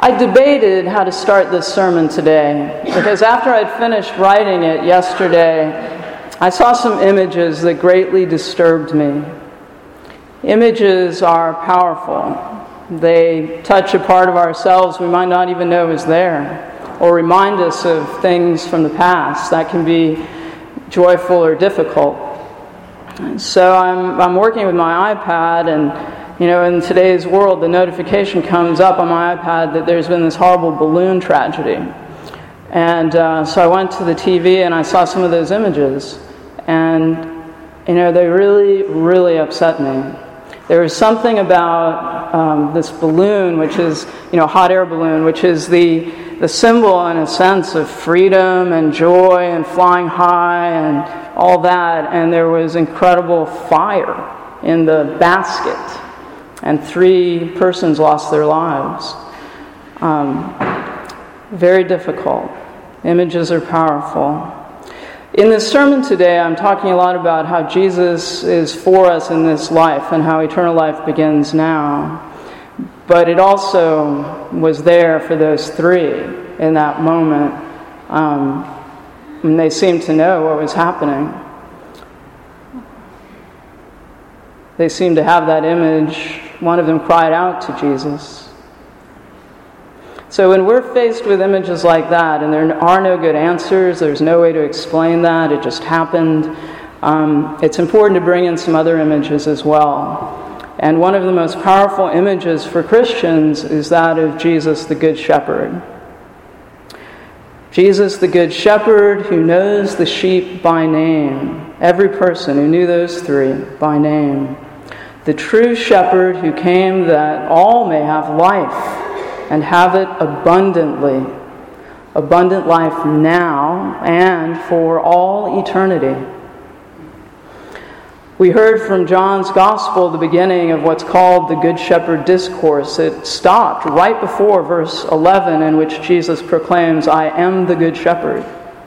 I debated how to start this sermon today because after I'd finished writing it yesterday, I saw some images that greatly disturbed me. Images are powerful. They touch a part of ourselves we might not even know is there, or remind us of things from the past that can be joyful or difficult. So I'm working with my iPad, and in today's world, the notification comes up on my iPad that there's been this horrible balloon tragedy. And so I went to the TV and I saw some of those images. And, they really, really upset me. There was something about this balloon, which is, hot air balloon, which is the symbol, in a sense, of freedom and joy and flying high and all that. And there was incredible fire in the basket. And 3 persons lost their lives. Very difficult. Images are powerful. In this sermon today, I'm talking a lot about how Jesus is for us in this life and how eternal life begins now. But it also was there for those 3 in that moment. And they seemed to know what was happening. They seemed to have that image. One of them cried out to Jesus. So when we're faced with images like that, and there are no good answers, there's no way to explain that, it just happened, it's important to bring in some other images as well. And one of the most powerful images for Christians is that of Jesus the Good Shepherd. Jesus the Good Shepherd who knows the sheep by name. Every person who knew those 3 by name. The true shepherd who came that all may have life and have it abundantly. Abundant life now and for all eternity. We heard from John's Gospel the beginning of what's called the Good Shepherd Discourse. It stopped right before verse 11 in which Jesus proclaims, "I am the Good Shepherd."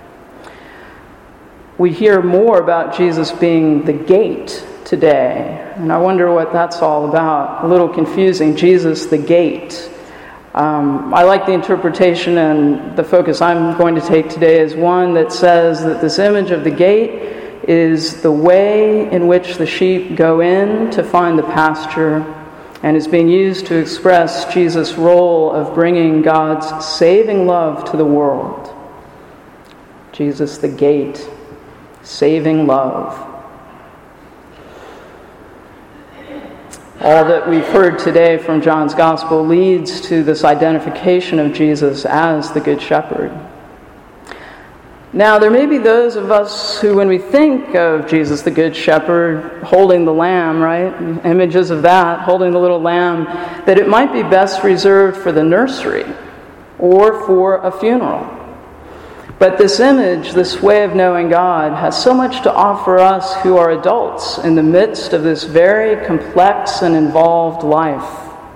We hear more about Jesus being the gate today. And I wonder what that's all about. A little confusing. Jesus, the gate. I like the interpretation, and the focus I'm going to take today is one that says that this image of the gate is the way in which the sheep go in to find the pasture, and is being used to express Jesus' role of bringing God's saving love to the world. Jesus, the gate. Saving love. All that we've heard today from John's Gospel leads to this identification of Jesus as the Good Shepherd. Now, there may be those of us who, when we think of Jesus the Good Shepherd holding the lamb, right? Images of that, holding the little lamb, that it might be best reserved for the nursery or for a funeral. But this image, this way of knowing God, has so much to offer us who are adults in the midst of this very complex and involved life.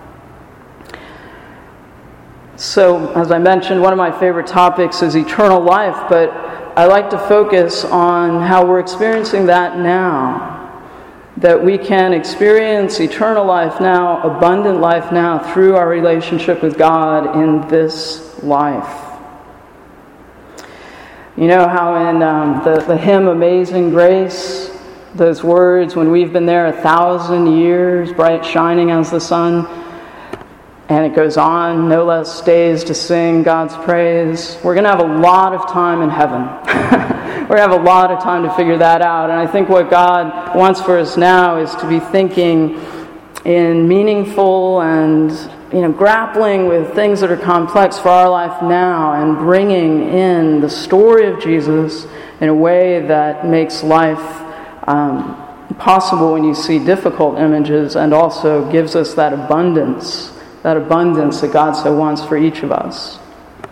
So, as I mentioned, one of my favorite topics is eternal life, but I like to focus on how we're experiencing that now. That we can experience eternal life now, abundant life now, through our relationship with God in this life. You know how in the hymn Amazing Grace, those words, when we've been there 1,000 years, bright shining as the sun, and it goes on, no less days to sing God's praise. We're going to have a lot of time in heaven. We're going to have a lot of time to figure that out. And I think what God wants for us now is to be thinking in meaningful and grappling with things that are complex for our life now, and bringing in the story of Jesus in a way that makes life possible when you see difficult images, and also gives us that abundance that God so wants for each of us.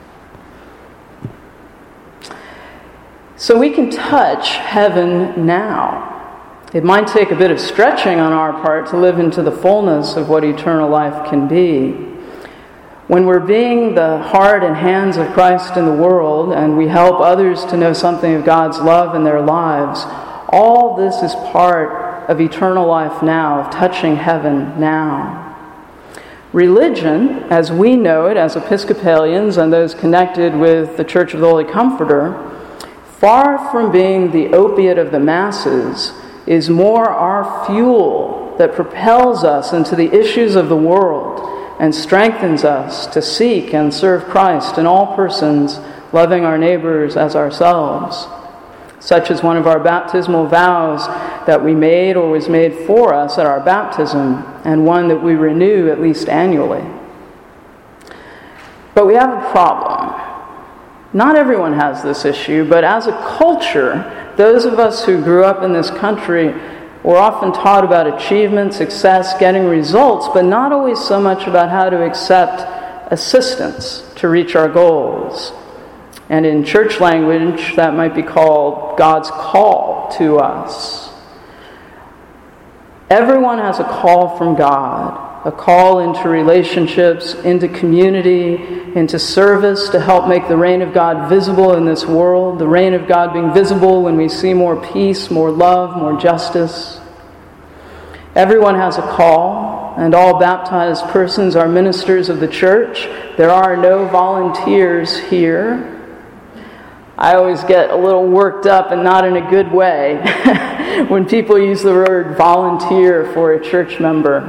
So we can touch heaven now. It might take a bit of stretching on our part to live into the fullness of what eternal life can be. When we're being the heart and hands of Christ in the world, and we help others to know something of God's love in their lives, all this is part of eternal life now, of touching heaven now. Religion, as we know it as Episcopalians and those connected with the Church of the Holy Comforter, far from being the opiate of the masses, is more our fuel that propels us into the issues of the world and strengthens us to seek and serve Christ in all persons, loving our neighbors as ourselves. Such is one of our baptismal vows that we made or was made for us at our baptism, and one that we renew at least annually. But we have a problem. Not everyone has this issue, but as a culture, those of us who grew up in this country were often taught about achievement, success, getting results, but not always so much about how to accept assistance to reach our goals. And in church language, that might be called God's call to us. Everyone has a call from God, a call into relationships, into community, into service to help make the reign of God visible in this world, the reign of God being visible when we see more peace, more love, more justice. Everyone has a call, and all baptized persons are ministers of the church. There are no volunteers here. I always get a little worked up, and not in a good way, when people use the word volunteer for a church member.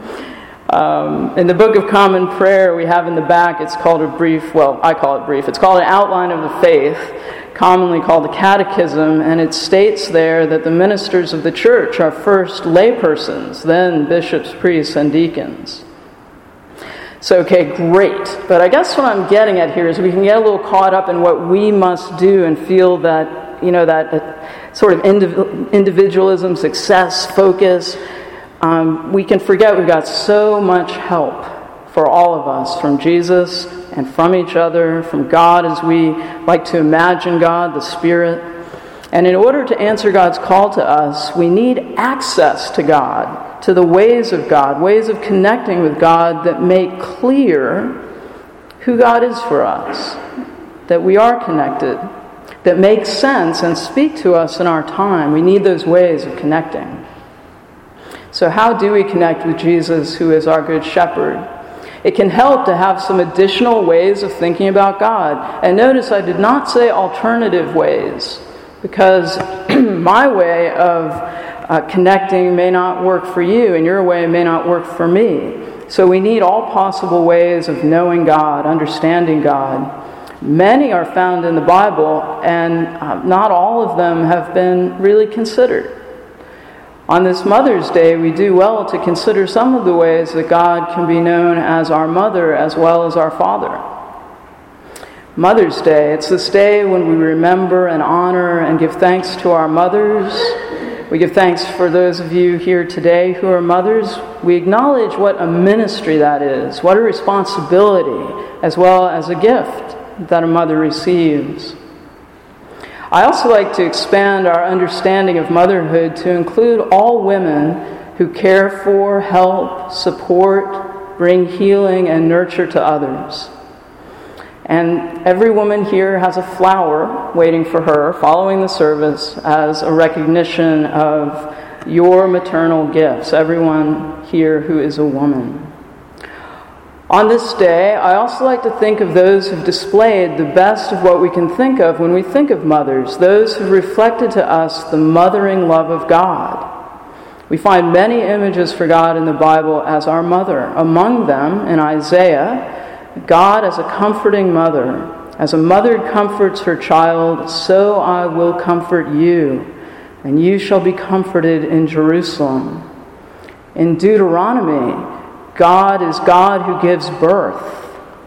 In the Book of Common Prayer we have in the back, it's called a brief, well, I call it brief, it's called an outline of the faith, commonly called the Catechism, and it states there that the ministers of the church are first laypersons, then bishops, priests, and deacons. So, okay, great. But I guess what I'm getting at here is we can get a little caught up in what we must do and feel that, that sort of individualism, success, focus. We can forget we've got so much help for all of us from Jesus and from each other, from God as we like to imagine God, the Spirit. And in order to answer God's call to us, we need access to God, to the ways of God, ways of connecting with God that make clear who God is for us, that we are connected, that make sense and speak to us in our time. We need those ways of connecting. So how do we connect with Jesus, who is our good shepherd? It can help to have some additional ways of thinking about God. And notice I did not say alternative ways, because my way of connecting may not work for you, and your way may not work for me. So we need all possible ways of knowing God, understanding God. Many are found in the Bible, and not all of them have been really considered. On this Mother's Day, we do well to consider some of the ways that God can be known as our mother as well as our father. Mother's Day, it's this day when we remember and honor and give thanks to our mothers. We give thanks for those of you here today who are mothers. We acknowledge what a ministry that is, what a responsibility, as well as a gift that a mother receives. I also like to expand our understanding of motherhood to include all women who care for, help, support, bring healing and nurture to others. And every woman here has a flower waiting for her following the service as a recognition of your maternal gifts, everyone here who is a woman. On this day, I also like to think of those who've displayed the best of what we can think of when we think of mothers, those who've reflected to us the mothering love of God. We find many images for God in the Bible as our mother. Among them, in Isaiah, God as a comforting mother. As a mother comforts her child, so I will comfort you, and you shall be comforted in Jerusalem. In Deuteronomy, God is God who gives birth.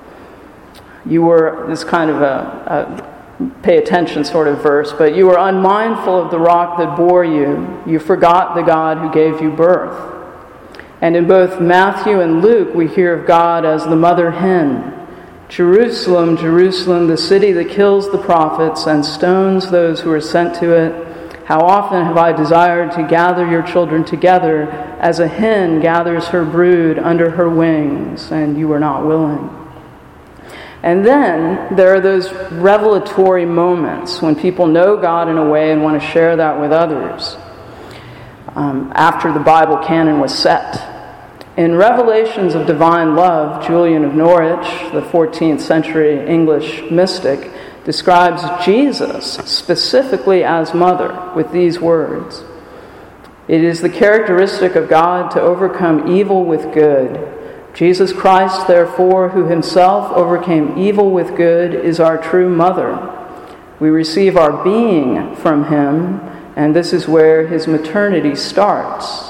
You were, this kind of a pay attention sort of verse, but you were unmindful of the rock that bore you. You forgot the God who gave you birth. And in both Matthew and Luke, we hear of God as the mother hen. Jerusalem, Jerusalem, the city that kills the prophets and stones those who are sent to it. How often have I desired to gather your children together as a hen gathers her brood under her wings, and you were not willing. And then there are those revelatory moments when people know God in a way and want to share that with others. After the Bible canon was set. In Revelations of Divine Love, Julian of Norwich, the 14th century English mystic, describes Jesus specifically as mother with these words: "It is the characteristic of God to overcome evil with good. Jesus Christ, therefore, who himself overcame evil with good, is our true mother. We receive our being from him, and this is where his maternity starts.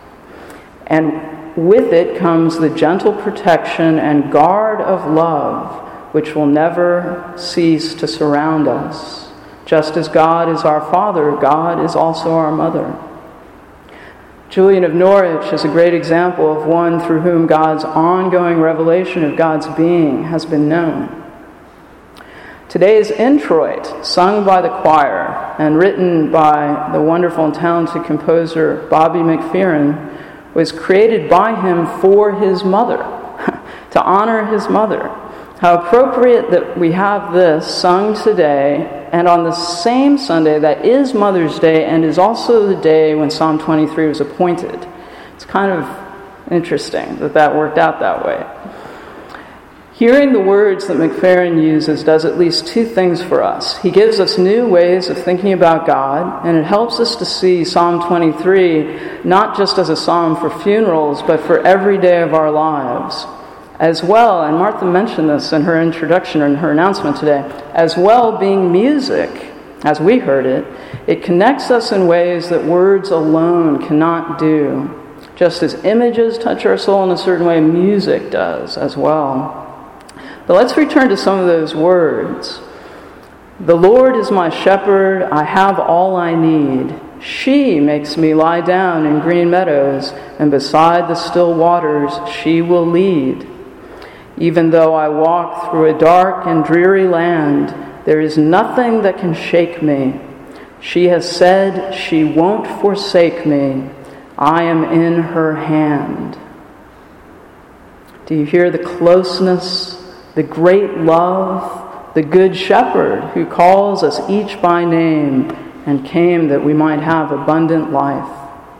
And with it comes the gentle protection and guard of love, which will never cease to surround us. Just as God is our Father, God is also our mother." Julian of Norwich is a great example of one through whom God's ongoing revelation of God's being has been known. Today's introit, sung by the choir and written by the wonderful and talented composer Bobby McFerrin, was created by him for his mother, to honor his mother. How appropriate that we have this sung today and on the same Sunday that is Mother's Day and is also the day when Psalm 23 was appointed. It's kind of interesting that worked out that way. Hearing the words that McFerrin uses does at least two things for us. He gives us new ways of thinking about God, and it helps us to see Psalm 23 not just as a psalm for funerals, but for every day of our lives. As well, and Martha mentioned this in her introduction or in her announcement today, as well being music, as we heard it, it connects us in ways that words alone cannot do. Just as images touch our soul in a certain way, music does as well. But let's return to some of those words. "The Lord is my shepherd, I have all I need. She makes me lie down in green meadows, and beside the still waters she will lead. Even though I walk through a dark and dreary land, there is nothing that can shake me. She has said she won't forsake me. I am in her hand." Do you hear the closeness, the great love, the good shepherd who calls us each by name and came that we might have abundant life?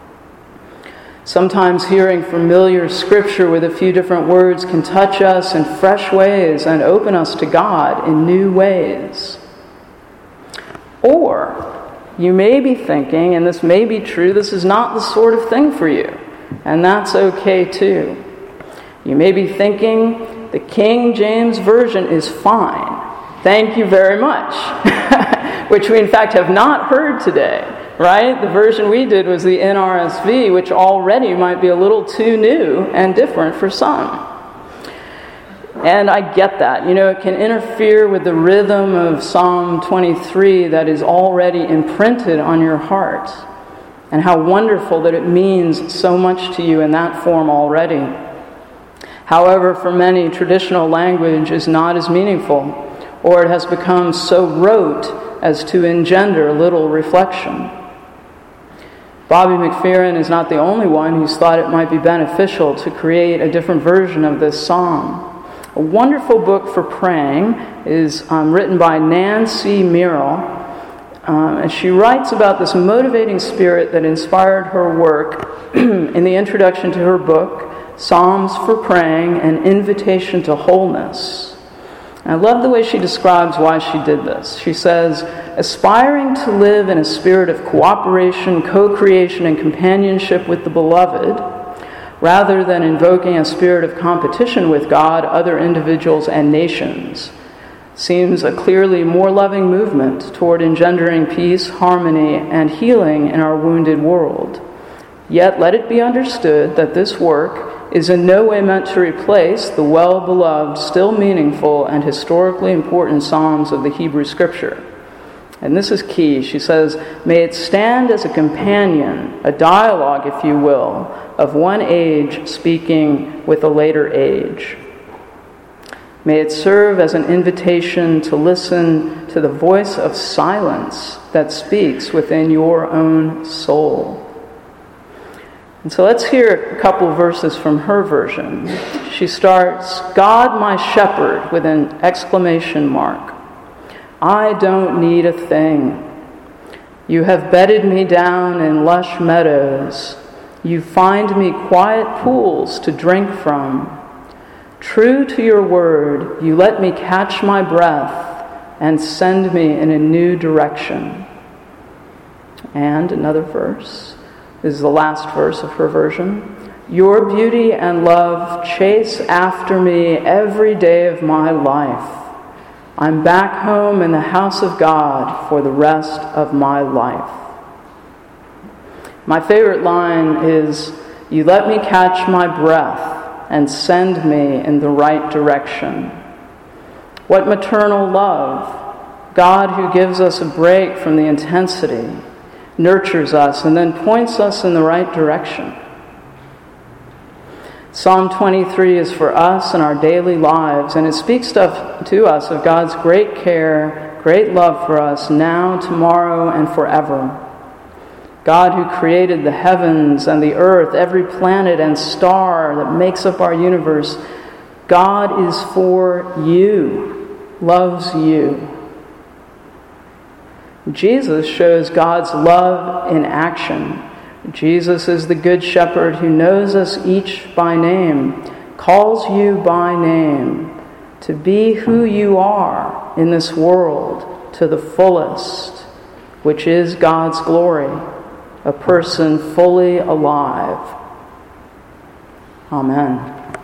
Sometimes hearing familiar scripture with a few different words can touch us in fresh ways and open us to God in new ways. Or you may be thinking, and this may be true, this is not the sort of thing for you, and that's okay too. You may be thinking, the King James Version is fine. Thank you very much. Which we in fact have not heard today, right? The version we did was the NRSV, which already might be a little too new and different for some. And I get that. It can interfere with the rhythm of Psalm 23 that is already imprinted on your heart. And how wonderful that it means so much to you in that form already. However, for many, traditional language is not as meaningful, or it has become so rote as to engender little reflection. Bobby McFerrin is not the only one who's thought it might be beneficial to create a different version of this psalm. A wonderful book for praying is written by Nancy Merrill, and she writes about this motivating spirit that inspired her work in the introduction to her book, Psalms for Praying, An Invitation to Wholeness. And I love the way she describes why she did this. She says, "Aspiring to live in a spirit of cooperation, co-creation, and companionship with the beloved, rather than invoking a spirit of competition with God, other individuals, and nations, seems a clearly more loving movement toward engendering peace, harmony, and healing in our wounded world. Yet let it be understood that this work is in no way meant to replace the well-beloved, still meaningful, and historically important Psalms of the Hebrew Scripture." And this is key. She says, "May it stand as a companion, a dialogue, if you will, of one age speaking with a later age. May it serve as an invitation to listen to the voice of silence that speaks within your own soul." And so let's hear a couple verses from her version. She starts, "God my shepherd," with an exclamation mark. "I don't need a thing. You have bedded me down in lush meadows. You find me quiet pools to drink from. True to your word, you let me catch my breath and send me in a new direction. And another verse, this is the last verse of her version. Your beauty and love chase after me every day of my life. I'm back home in the house of God for the rest of my life. My favorite line is, you let me catch my breath and send me in the right direction. What maternal love! God who gives us a break from the intensity, nurtures us, and then points us in the right direction. Psalm 23 is for us in our daily lives, and it speaks to us of God's great care, great love for us now, tomorrow, and forever. God who created the heavens and the earth, every planet and star that makes up our universe, God is for you, loves you. Jesus shows God's love in action. Jesus is the good shepherd who knows us each by name, calls you by name to be who you are in this world to the fullest, which is God's glory, a person fully alive. Amen.